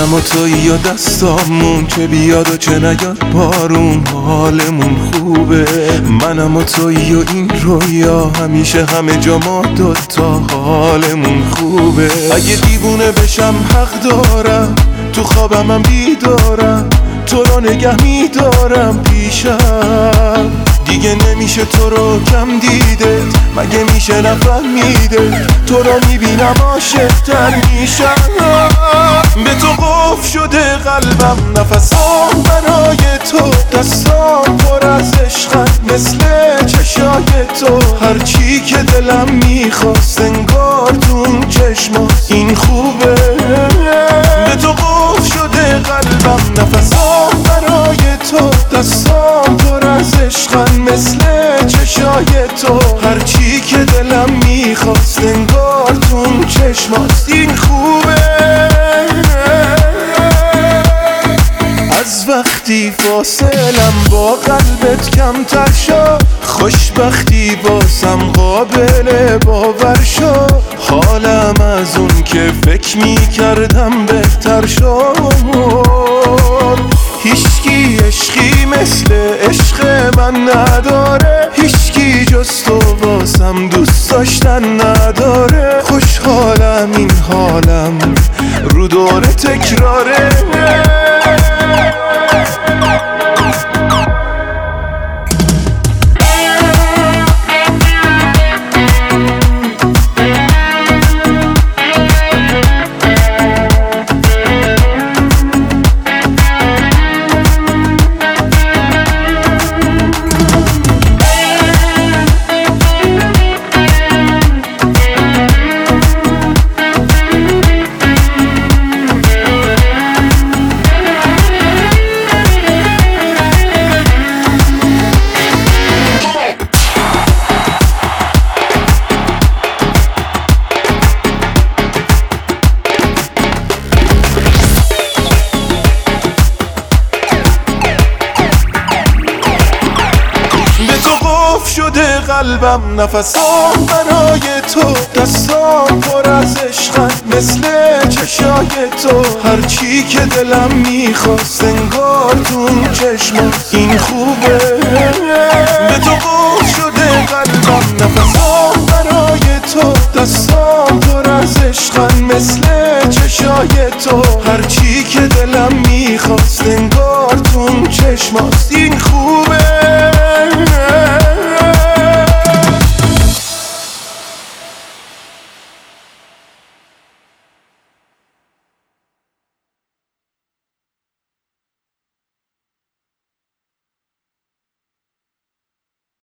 منم و تویی و دستامون که بیاد و چه نیاد بارون حالمون خوبه. منم و تویی و این رویا همیشه همه جا ما دوتا حالمون خوبه. اگه دیوونه بشم حق دارم تو خوابم هم بیدارم تو رو نگه میدارم پیشم. دیگه نمیشه تو رو کم دیده مگه میشه نفهمیده تو رو میبینم عاشق‌تر میشم. به تو قفل شده قلبم نفسام برای تو دستام پر از عشقن مثل چشای تو. هرچی که دلم میخواست انگار تو اون چشماست این خوبه. به تو قفل شده قلبم نفسام برای تو دستام پر از عشقن مثل چشای تو. هرچی که دلم میخواست انگار تو اون چشماست این خوبه. از وقتی فاصلم با قلبت کمتر شد خوشبختی واسم قابل باور شد. حالم از اون که فکر میکردم بهتر شد. هیچکی عشقی مثل عشق من نداره هیچکی جز تو واسم دوست داشتن نداره. خوشحالم این حالم رو دور تکراره. شده قلبم نفسام برای تو دستام پر از عشقن مثل چشای تو. هرچی که دلم میخواست انگار تو اون چشماست این خوبه. به تو قفل شده قلبم نفسام برای تو دستام پر از عشقن مثل چشای تو. هرچی که دلم میخواست انگار تو اون چشماست این خوبه.